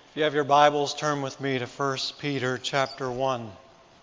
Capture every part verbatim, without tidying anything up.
If you have your Bibles, turn with me to First Peter chapter one.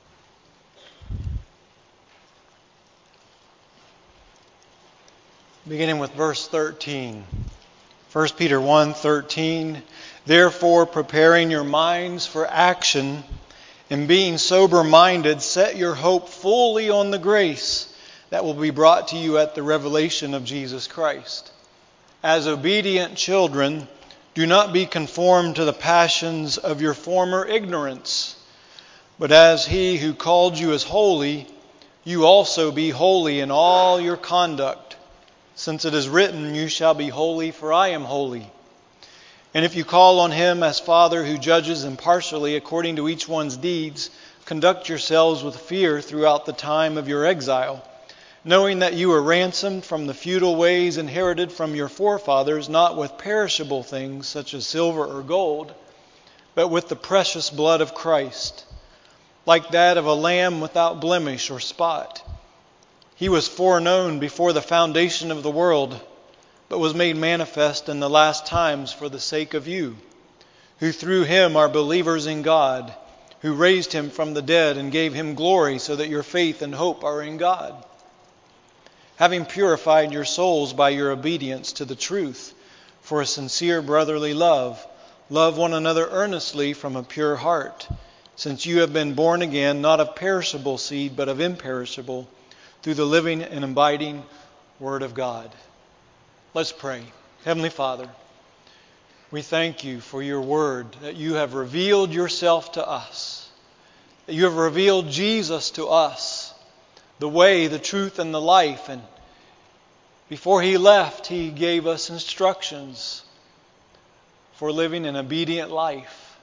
Beginning with verse thirteen. First Peter one thirteen. Therefore, preparing your minds for action and being sober-minded, set your hope fully on the grace that will be brought to you at the revelation of Jesus Christ. As obedient children, do not be conformed to the passions of your former ignorance, but as He who called you is holy, you also be holy in all your conduct, since it is written, you shall be holy, for I am holy. And if you call on Him as Father who judges impartially according to each one's deeds, conduct yourselves with fear throughout the time of your exile, knowing that you were ransomed from the futile ways inherited from your forefathers, not with perishable things such as silver or gold, but with the precious blood of Christ, like that of a lamb without blemish or spot. He was foreknown before the foundation of the world, but was made manifest in the last times for the sake of you, who through Him are believers in God, who raised Him from the dead and gave Him glory, so that your faith and hope are in God. Having purified your souls by your obedience to the truth, for a sincere brotherly love, love one another earnestly from a pure heart, since you have been born again, not of perishable seed, but of imperishable, through the living and abiding Word of God. Let's pray. Heavenly Father, we thank you for your Word, that you have revealed yourself to us, that you have revealed Jesus to us, the way, the truth, and the life. And before He left, He gave us instructions for living an obedient life,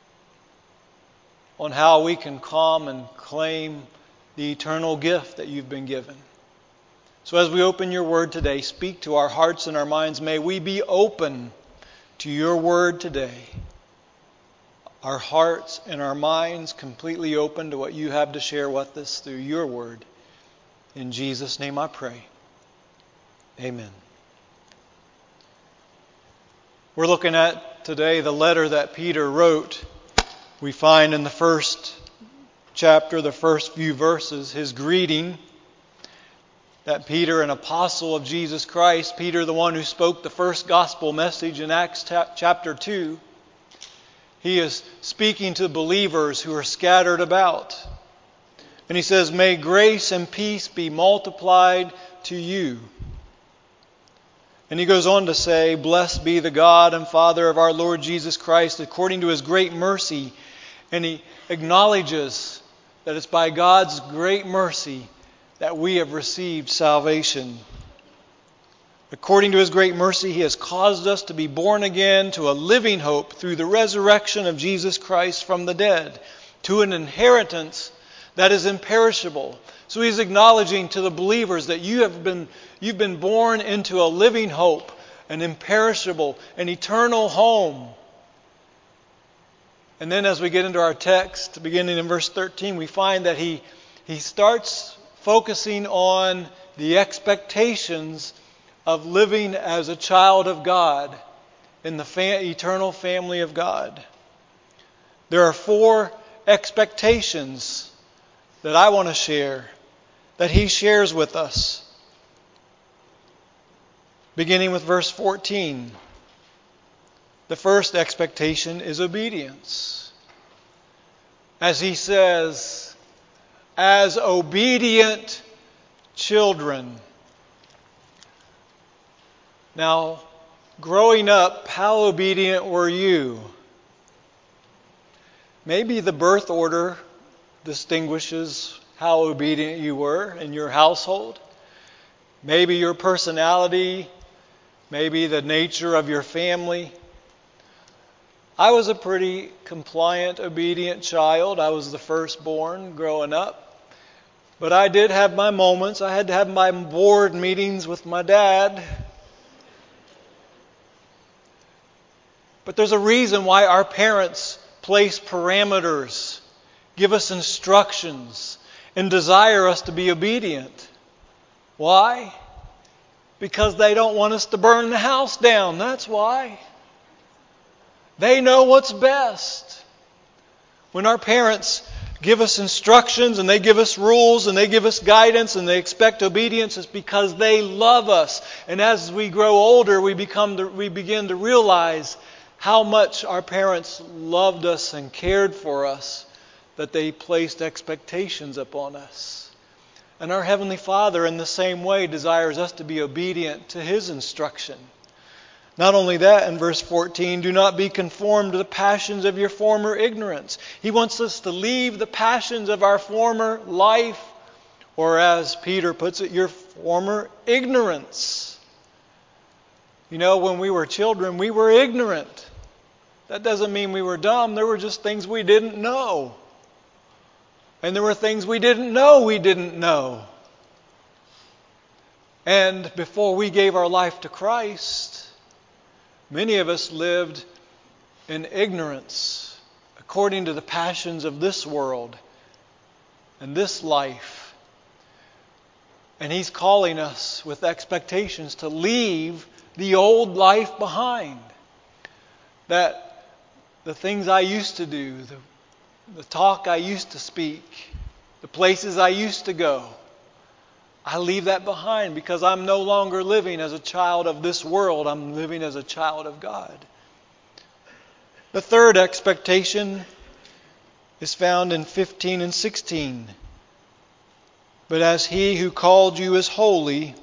on how we can come and claim the eternal gift that you've been given. So as we open your word today, speak to our hearts and our minds. May we be open to your word today. Our hearts and our minds completely open to what you have to share with us through your word. In Jesus' name I pray. Amen. We're looking at today the letter that Peter wrote. We find in the first chapter, the first few verses, his greeting that Peter, an apostle of Jesus Christ, Peter, the one who spoke the first gospel message in Acts chapter two, he is speaking to believers who are scattered about. And he says, may grace and peace be multiplied to you. And he goes on to say, blessed be the God and Father of our Lord Jesus Christ, according to His great mercy. And he acknowledges that it's by God's great mercy that we have received salvation. According to His great mercy, He has caused us to be born again to a living hope through the resurrection of Jesus Christ from the dead, to an inheritance that is imperishable. So he's acknowledging to the believers that you have been, you've been born into a living hope, an imperishable, an eternal home. And then as we get into our text, beginning in verse thirteen, we find that he, he starts focusing on the expectations of living as a child of God in the fa- eternal family of God. There are four expectations that I want to share, that he shares with us. Beginning with verse fourteen. The first expectation is obedience. As he says, as obedient children. Now, growing up, how obedient were you? Maybe the birth order distinguishes how obedient you were in your household. Maybe your personality, maybe the nature of your family. I was a pretty compliant, obedient child. I was the firstborn growing up. But I did have my moments. I had to have my board meetings with my dad. But there's a reason why our parents place parameters, give us instructions, and desire us to be obedient. Why? Because they don't want us to burn the house down. That's why. They know what's best. When our parents give us instructions and they give us rules and they give us guidance and they expect obedience, it's because they love us. And as we grow older, we become to, we begin to realize how much our parents loved us and cared for us, that they placed expectations upon us. And our Heavenly Father, in the same way, desires us to be obedient to His instruction. Not only that, in verse fourteen, do not be conformed to the passions of your former ignorance. He wants us to leave the passions of our former life, or as Peter puts it, your former ignorance. You know, when we were children, we were ignorant. That doesn't mean we were dumb. There were just things we didn't know. And there were things we didn't know we didn't know. And before we gave our life to Christ, many of us lived in ignorance according to the passions of this world and this life. And He's calling us with expectations to leave the old life behind. That the things I used to do, the, the talk I used to speak, the places I used to go, I leave that behind because I'm no longer living as a child of this world. I'm living as a child of God. The third expectation is found in fifteen and sixteen. But as He who called you is holy,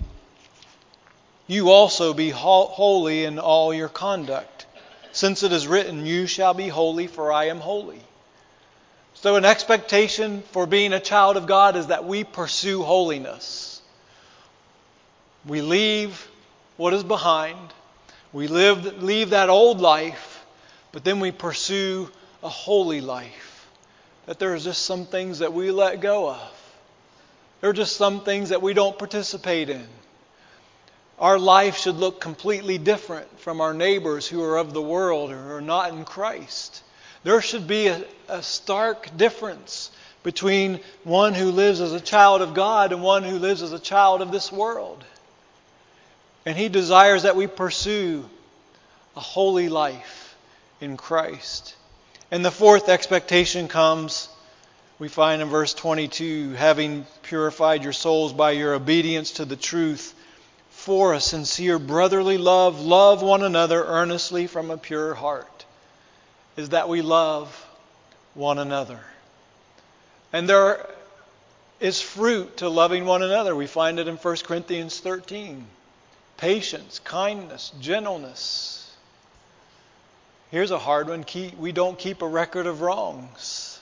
you also be holy in all your conduct. Since it is written, you shall be holy, for I am holy. So an expectation for being a child of God is that we pursue holiness. We leave what is behind. We live, leave that old life, but then we pursue a holy life. That there are just some things that we let go of. There are just some things that we don't participate in. Our life should look completely different from our neighbors who are of the world or are not in Christ. There should be a, a stark difference between one who lives as a child of God and one who lives as a child of this world. And He desires that we pursue a holy life in Christ. And the fourth expectation comes, we find in verse twenty-two, having purified your souls by your obedience to the truth, for a sincere brotherly love, love one another earnestly from a pure heart. Is that we love one another. And there is fruit to loving one another. We find it in First Corinthians thirteen. Patience, kindness, gentleness. Here's a hard one. Keep, we don't keep a record of wrongs.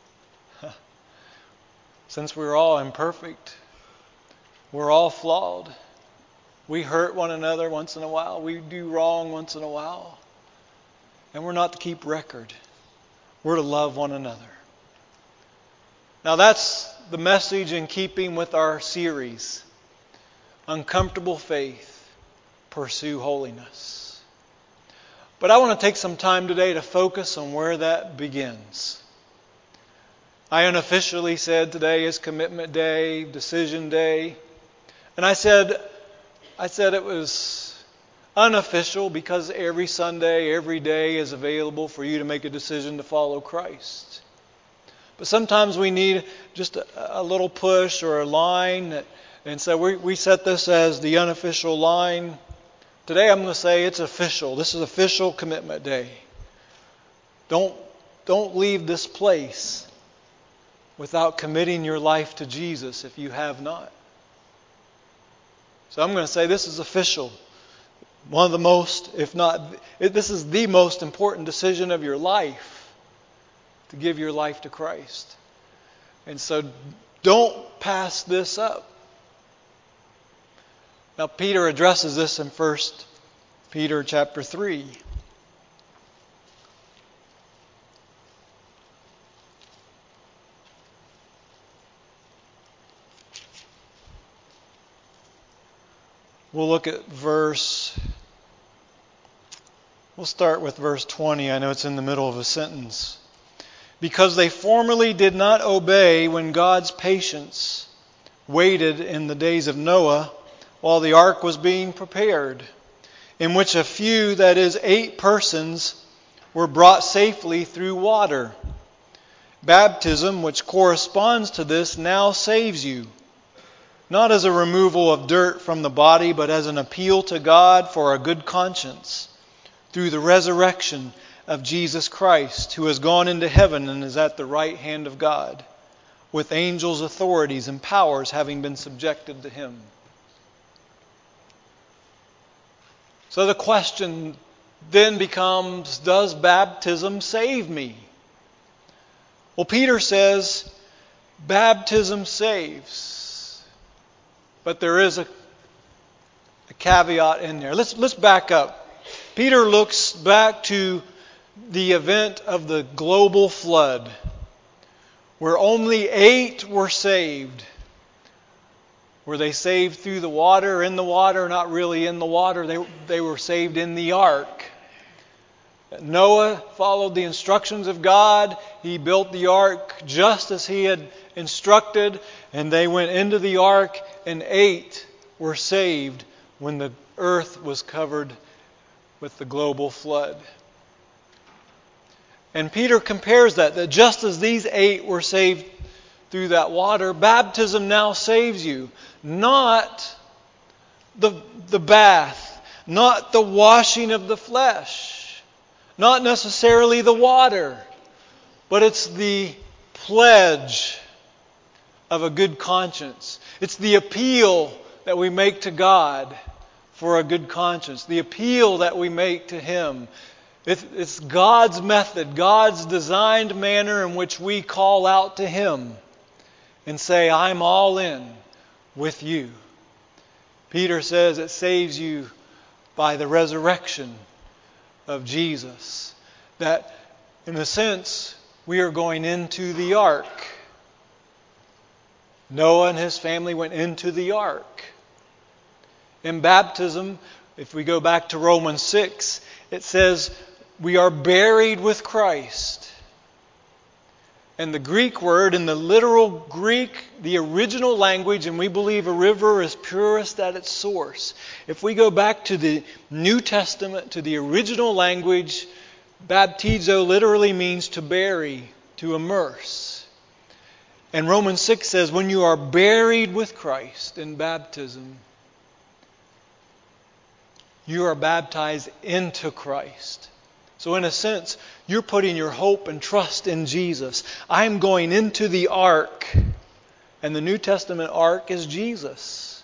Since we're all imperfect, we're all flawed. We hurt one another once in a while. We do wrong once in a while. And we're not to keep record. We're to love one another. Now that's the message in keeping with our series. Uncomfortable faith, pursue holiness. But I want to take some time today to focus on where that begins. I unofficially said today is commitment day, decision day. And I said, I said it was unofficial because every Sunday, every day is available for you to make a decision to follow Christ. But sometimes we need just a, a little push or a line. That, and so we, we set this as the unofficial line. Today I'm going to say it's official. This is official commitment day. Don't, don't leave this place without committing your life to Jesus if you have not. So I'm going to say this is official. One of the most, if not, this is the most important decision of your life, to give your life to Christ. And so don't pass this up. Now Peter addresses this in First Peter chapter three. We'll look at verse, we'll start with verse twenty. I know it's in the middle of a sentence. Because they formerly did not obey when God's patience waited in the days of Noah while the ark was being prepared, in which a few, that is, eight persons, were brought safely through water. Baptism, which corresponds to this, now saves you, not as a removal of dirt from the body, but as an appeal to God for a good conscience through the resurrection of Jesus Christ, who has gone into heaven and is at the right hand of God, with angels, authorities, and powers having been subjected to Him. So the question then becomes, does baptism save me? Well, Peter says, baptism saves. But there is a, a caveat in there. Let's, let's back up. Peter looks back to the event of the global flood, where only eight were saved. Were they saved through the water, in the water? Not really in the water. They, they were saved in the ark. Noah followed the instructions of God. He built the ark just as he had instructed, and they went into the ark, and eight were saved when the earth was covered with the global flood. And Peter compares that, that just as these eight were saved through that water, baptism now saves you. Not the, the bath, not the washing of the flesh, not necessarily the water, but it's the pledge of a good conscience. It's the appeal that we make to God for a good conscience, the appeal that we make to Him. It's God's method, God's designed manner in which we call out to Him and say, I'm all in with you. Peter says it saves you by the resurrection of Jesus. That, in a sense, we are going into the ark. Noah and his family went into the ark. In baptism, if we go back to Romans six, it says we are buried with Christ. And the Greek word, in the literal Greek, the original language, and we believe a river is purest at its source. If we go back to the New Testament, to the original language, baptizo literally means to bury, to immerse. And Romans six says, when you are buried with Christ in baptism, you are baptized into Christ. So in a sense, you're putting your hope and trust in Jesus. I'm going into the ark. And the New Testament ark is Jesus.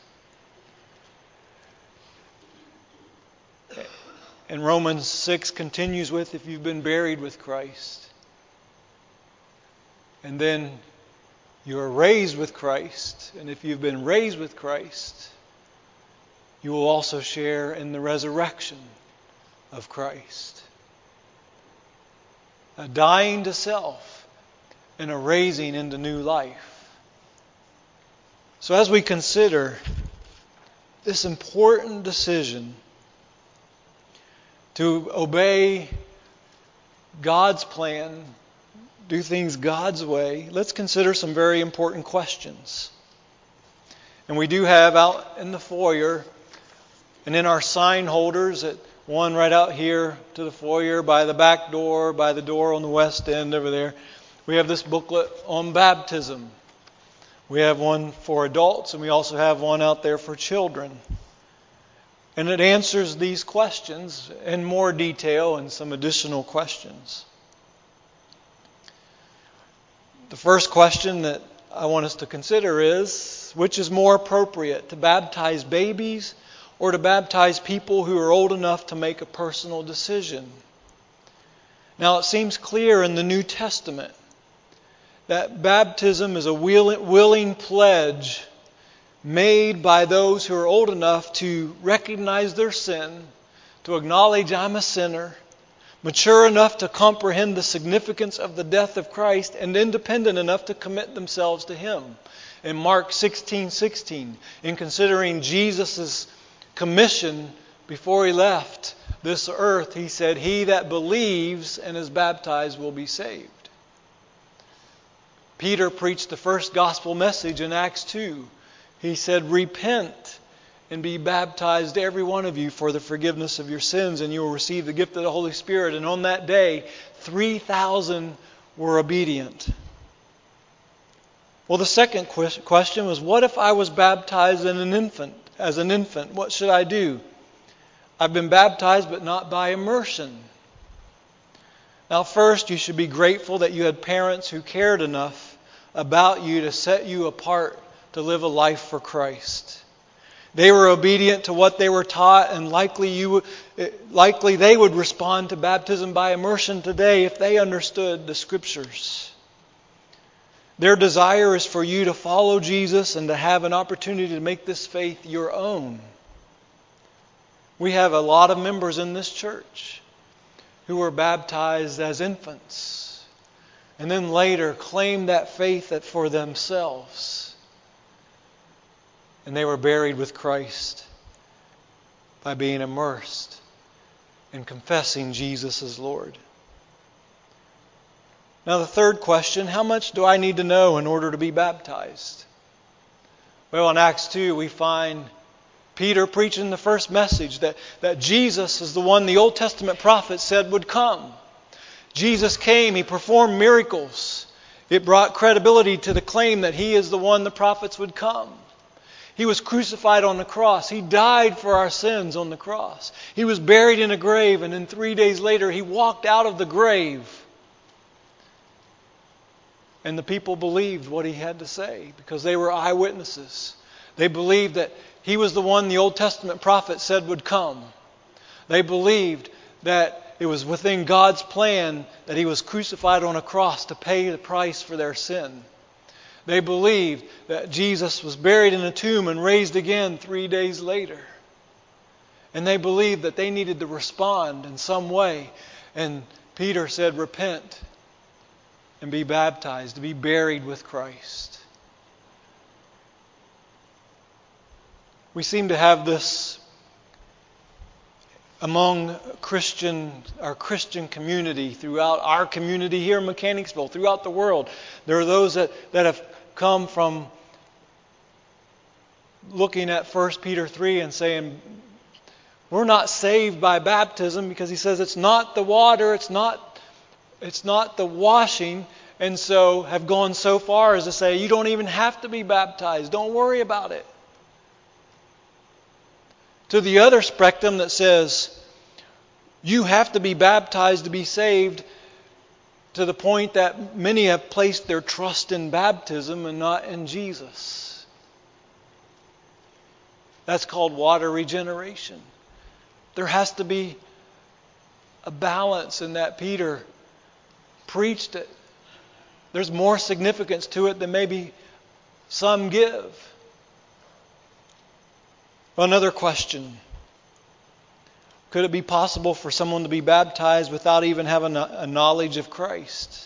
And Romans six continues with, if you've been buried with Christ, and then you are raised with Christ, and if you've been raised with Christ, you will also share in the resurrection of Christ. A dying to self and a raising into new life. So as we consider this important decision to obey God's plan, do things God's way, let's consider some very important questions. And we do have out in the foyer and in our sign holders, at one right out here to the foyer, by the back door, by the door on the west end over there, we have this booklet on baptism. We have one for adults, and we also have one out there for children. And it answers these questions in more detail and some additional questions. The first question that I want us to consider is, which is more appropriate, to baptize babies or to baptize people who are old enough to make a personal decision? Now, it seems clear in the New Testament that baptism is a willing pledge made by those who are old enough to recognize their sin, to acknowledge I'm a sinner, mature enough to comprehend the significance of the death of Christ, and independent enough to commit themselves to Him. In Mark sixteen sixteen, in considering Jesus' commission before He left this earth, He said, "He that believes and is baptized will be saved." Peter preached the first gospel message in Acts two. He said, "Repent and be baptized, every one of you, for the forgiveness of your sins, and you will receive the gift of the Holy Spirit. And on that day, three thousand were obedient. Well, the second question was, what if I was baptized as an infant? As an infant, what should I do? I've been baptized, but not by immersion. Now, first, you should be grateful that you had parents who cared enough about you to set you apart to live a life for Christ. They were obedient to what they were taught, and likely you, likely they would respond to baptism by immersion today if they understood the Scriptures. Their desire is for you to follow Jesus and to have an opportunity to make this faith your own. We have a lot of members in this church who were baptized as infants and then later claimed that faith for themselves. And they were buried with Christ by being immersed and confessing Jesus as Lord. Now the third question, how much do I need to know in order to be baptized? Well, in Acts two we find Peter preaching the first message that, that Jesus is the one the Old Testament prophet said would come. Jesus came, He performed miracles. It brought credibility to the claim that He is the one the prophets would come. He was crucified on the cross. He died for our sins on the cross. He was buried in a grave, and then three days later He walked out of the grave. And the people believed what He had to say because they were eyewitnesses. They believed that He was the one the Old Testament prophet said would come. They believed that it was within God's plan that He was crucified on a cross to pay the price for their sin. They believed that Jesus was buried in a tomb and raised again three days later. And they believed that they needed to respond in some way. And Peter said, repent and be baptized, to be buried with Christ. We seem to have this among Christian, our Christian community, throughout our community here in Mechanicsville, throughout the world. There are those that, that have come from looking at First Peter three and saying, we're not saved by baptism, because he says it's not the water, it's not, it's not the washing, and so have gone so far as to say, you don't even have to be baptized, don't worry about it. To the other spectrum that says, you have to be baptized to be saved, to the point that many have placed their trust in baptism and not in Jesus. That's called water regeneration. There has to be a balance in that. Peter preached it. There's more significance to it than maybe some give. Another question. Could it be possible for someone to be baptized without even having a, a knowledge of Christ?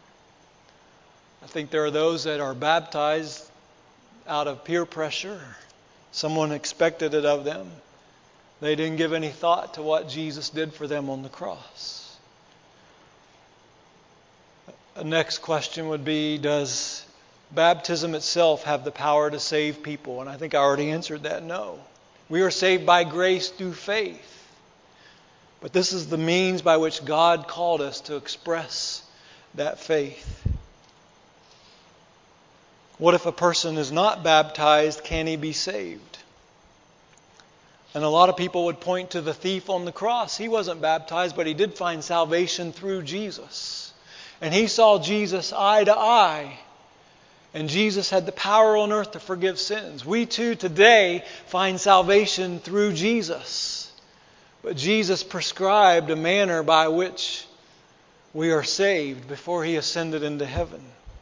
I think there are those that are baptized out of peer pressure. Someone expected it of them. They didn't give any thought to what Jesus did for them on the cross. The next question would be, does baptism itself have the power to save people? And I think I already answered that, no. We are saved by grace through faith. But this is the means by which God called us to express that faith. What if a person is not baptized? Can he be saved? And a lot of people would point to the thief on the cross. He wasn't baptized, but he did find salvation through Jesus. And he saw Jesus eye to eye. And Jesus had the power on earth to forgive sins. We too today find salvation through Jesus. But Jesus prescribed a manner by which we are saved before He ascended into heaven.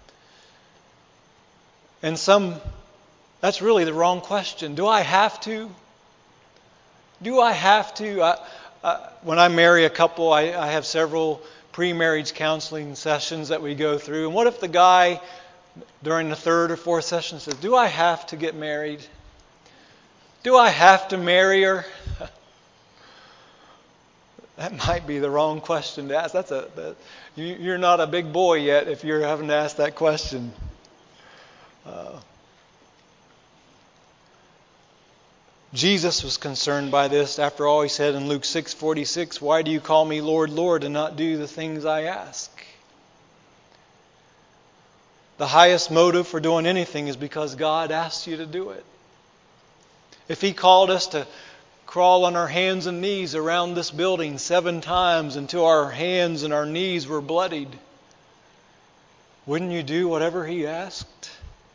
And some, that's really the wrong question. Do I have to? Do I have to? I, I, when I marry a couple, I, I have several pre-marriage counseling sessions that we go through. And what if the guy during the third or fourth session says, do I have to get married? Do I have to marry her? That might be the wrong question to ask. That's a that, you, you're not a big boy yet if you're having to ask that question. Uh, Jesus was concerned by this. After all, he said in Luke six forty-six, "Why do you call me Lord, Lord, and not do the things I ask?" The highest motive for doing anything is because God asked you to do it. If He called us to crawl on our hands and knees around this building seven times until our hands and our knees were bloodied, wouldn't you do whatever He asked?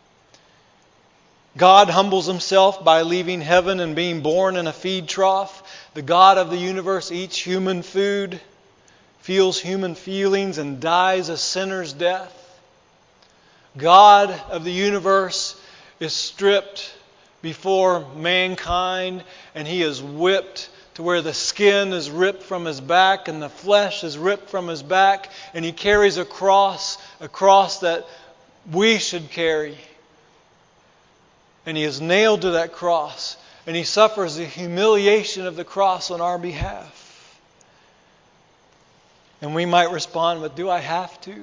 God humbles Himself by leaving heaven and being born in a feed trough. The God of the universe eats human food, feels human feelings, and dies a sinner's death. God of the universe is stripped before mankind, and He is whipped to where the skin is ripped from His back and the flesh is ripped from His back, and He carries a cross, a cross that we should carry. And He is nailed to that cross, and He suffers the humiliation of the cross on our behalf. And we might respond, "But do I have to?"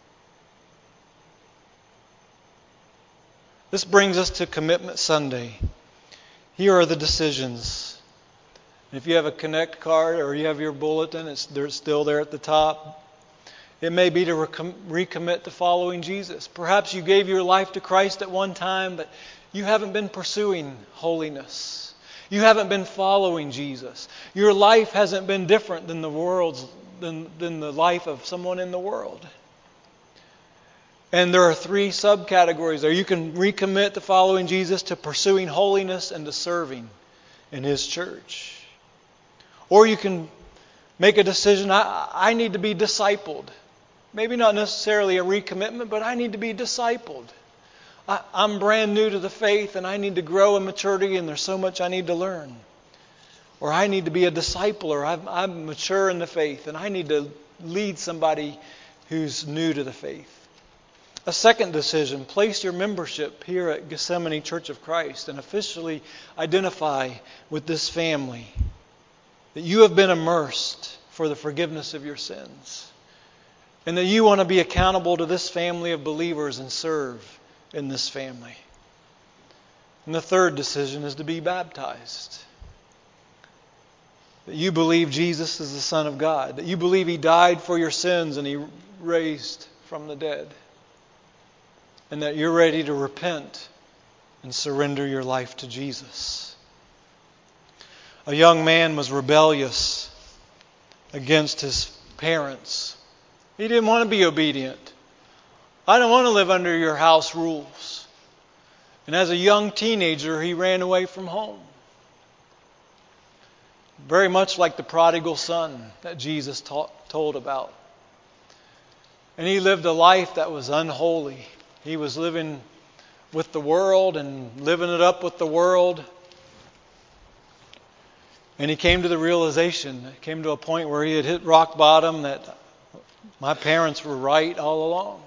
This brings us to Commitment Sunday. Here are the decisions. If you have a Connect card or you have your bulletin, it's they're still there at the top. It may be to recommit to following Jesus. Perhaps you gave your life to Christ at one time, but you haven't been pursuing holiness. You haven't been following Jesus. Your life hasn't been different than the world's, than, than the life of someone in the world. And there are three subcategories there. You can recommit to following Jesus, to pursuing holiness, and to serving in His church. Or you can make a decision, I, I need to be discipled. Maybe not necessarily a recommitment, but I need to be discipled. I, I'm brand new to the faith, and I need to grow in maturity, and there's so much I need to learn. Or I need to be a discipler. I'm, I'm mature in the faith, and I need to lead somebody who's new to the faith. A second decision, place your membership here at Gethsemane Church of Christ and officially identify with this family that you have been immersed for the forgiveness of your sins, and that you want to be accountable to this family of believers and serve in this family. And the third decision is to be baptized. That you believe Jesus is the Son of God, that you believe He died for your sins and He raised from the dead, and that you're ready to repent and surrender your life to Jesus. A young man was rebellious against his parents. He didn't want to be obedient. I don't want to live under your house rules. And as a young teenager, he ran away from home. Very much like the prodigal son that Jesus taught, told about. And he lived a life that was unholy. He was living with the world and living it up with the world. And he came to the realization, came to a point where he had hit rock bottom, that my parents were right all along.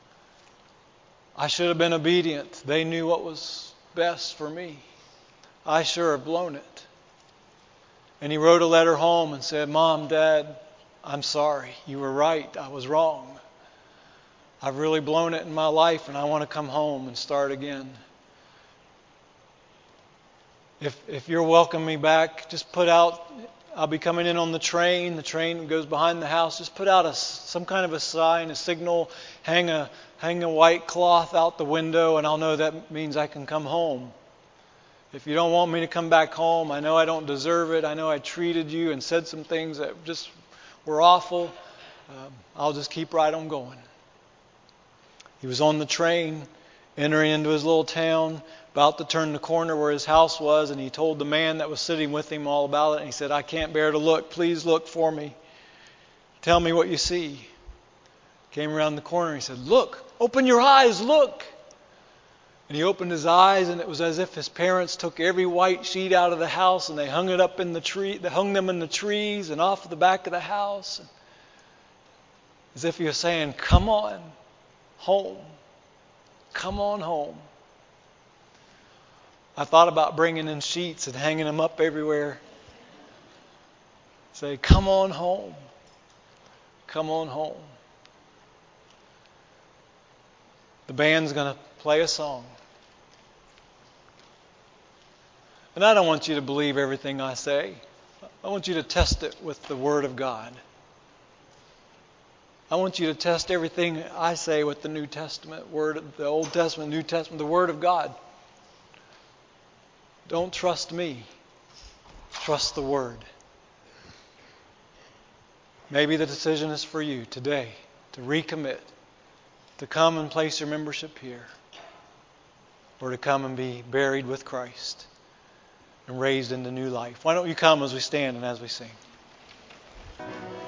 I should have been obedient. They knew what was best for me. I sure have blown it. And he wrote a letter home and said, "Mom, Dad, I'm sorry. You were right. I was wrong. I've really blown it in my life, and I want to come home and start again. If if you're welcoming me back, just put out, I'll be coming in on the train. The train goes behind the house. Just put out a, some kind of a sign, a signal, hang a, hang a white cloth out the window, and I'll know that means I can come home. If you don't want me to come back home, I know I don't deserve it. I know I treated you and said some things that just were awful. Um, I'll just keep right on going." He was on the train, entering into his little town, about to turn the corner where his house was, and he told the man that was sitting with him all about it, and he said, "I can't bear to look. Please look for me. Tell me what you see." Came around the corner, and he said, "Look, open your eyes, look." And he opened his eyes, and it was as if his parents took every white sheet out of the house, and they hung it up in the tree. They hung them in the trees and off the back of the house, as if he was saying, "Come on home. Come on home." I thought about bringing in sheets and hanging them up everywhere. Say, "Come on home. Come on home." The band's going to play a song. And I don't want you to believe everything I say. I want you to test it with the Word of God. I want you to test everything I say with the New Testament, Word, the Old Testament, New Testament, the Word of God. Don't trust me. Trust the Word. Maybe the decision is for you today to recommit, to come and place your membership here, or to come and be buried with Christ and raised into new life. Why don't you come as we stand and as we sing?